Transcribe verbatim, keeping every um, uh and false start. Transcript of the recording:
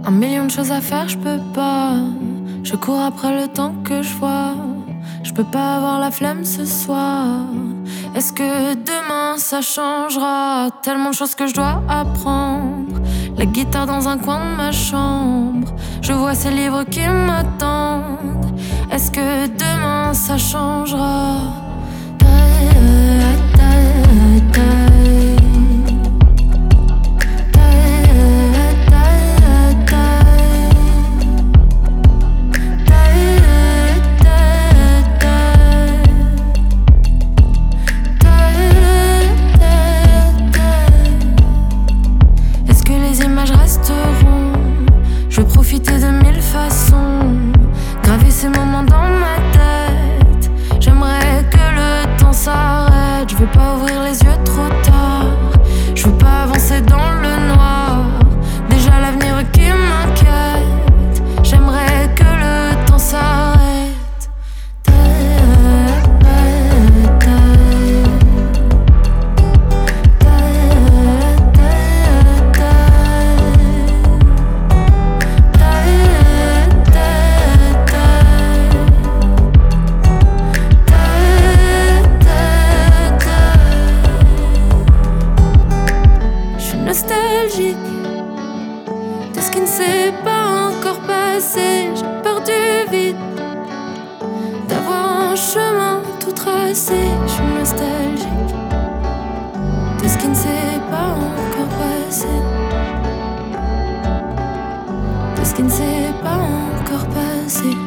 Un million de choses à faire, je peux pas. Je cours après le temps que je vois. Je peux pas avoir la flemme ce soir. Est-ce que demain ça changera? Tellement de choses que je dois apprendre. La guitare dans un coin de ma chambre. Je vois ces livres qui m'attendent. Est-ce que demain ça changera? Je veux profiter de mille façons, graver ces moments dans ma tête. J'aimerais que le temps s'arrête. Je veux pas ouvrir les yeux trop tard. Je veux pas avancer dans le noir. Déjà l'avenir qui m'inquiète. J'aimerais que le temps s'arrête. Nostalgique de ce qui ne s'est pas encore passé. J'ai peur du vide, d'avoir un chemin tout tracé. Je suis nostalgique de ce qui ne s'est pas encore passé. De ce qui ne s'est pas encore passé.